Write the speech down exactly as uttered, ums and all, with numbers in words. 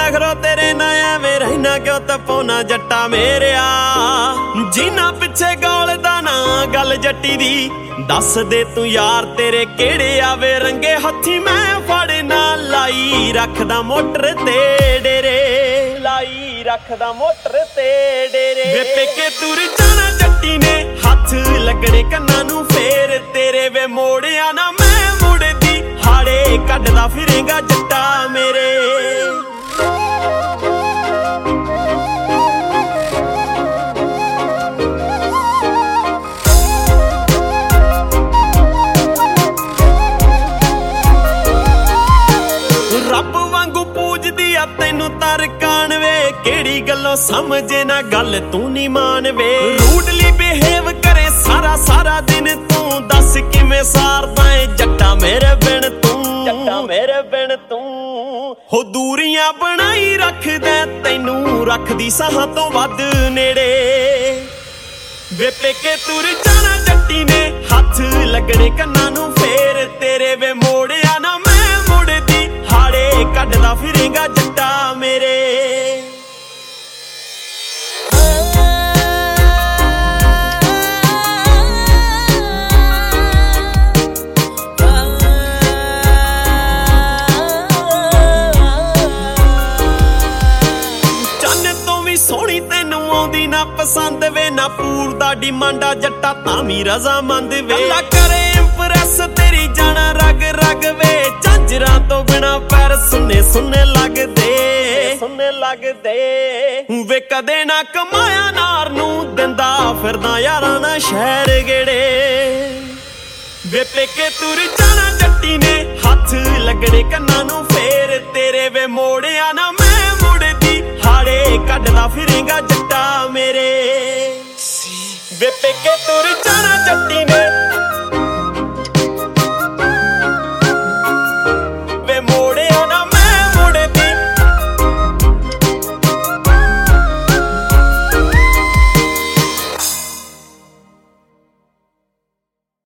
नखरो तेरे ना एवें रहना क्यों तपोना जट्टा मेरिया जीना पिछे गौलदा ना गल जट्टी दी दस दे तू यार तेरे केड़े आवे रंगे हथी मैं फड़ना लाई रखदा मोटर ते डेरे लाई रखदा मोटर ते डेरे वे पेके तुर जाना जट्टी ने हथ लगने कन्ना नू फेर तेरे वे मोड़िया ना मैं मुड़दी हाड़े कड्डदा फिरेगा जट्टा मेरे रब वांगू पूजदी आ तैनू तरकान वे केड़ी गल्लों समझे ना गल तू नी मान वे रूडली बिहेव करे सारा सारा दिन तू दस किवें सारदा ऐ जट्टा मेरे बिन तू जट्टा मेरे बिन तू हो दूरियां बनाई रखदा तैनू रखदी साहां तो वध नेड़े वे पेके तुर जाना जट्टी ने हथ लगने कन्ना नू फेर तेरे वे मोड़िया ना मैं मुड़दी हाड़े कड्डदा फिरेगा जट्टा मेरे सोहनी तैनू आउंदी ना पसंद वे ना पूर दा डिमांडा जट्टा तामी रजामंद वे अल्लाह करे इंप्रेस तेरी जाना रग रग वे झांजरां तो बिना पैर सुन्ने सुन्ने लगदे सुन्ने लगदे वे कदे ना कमाया नार नू दिंदा फिरदा यारां ना शहर गेड़े वे पेके तुर जाना जट्टी ने हथ लगने कन्ना नू फेर तेरे वे मोड़िया ना मैं मुड़दी हाड़े कड्डदा फिरेगा जट्टा मेरे वे पेके तुर जाना जट्टी ने